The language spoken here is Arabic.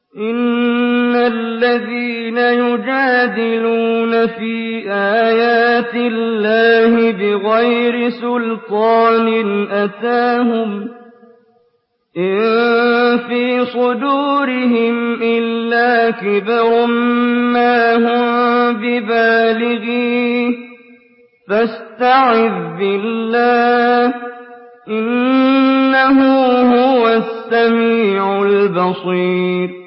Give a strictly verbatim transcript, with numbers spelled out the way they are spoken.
إِنَّ الَّذِينَ يُجَادِلُونَ فِي آيَاتِ اللَّهِ بِغَيْرِ سُلْطَانٍ أَتَاهُمْ إِن فِي صُدُورِهِمْ إِلَّا كِبْرٌ مَّا هُم بِبَالِغِيهِ فَاسْتَعِذْ بِاللَّهِ ۖ إِنَّهُ هُوَ السَّمِيعُ الْبَصِيرُ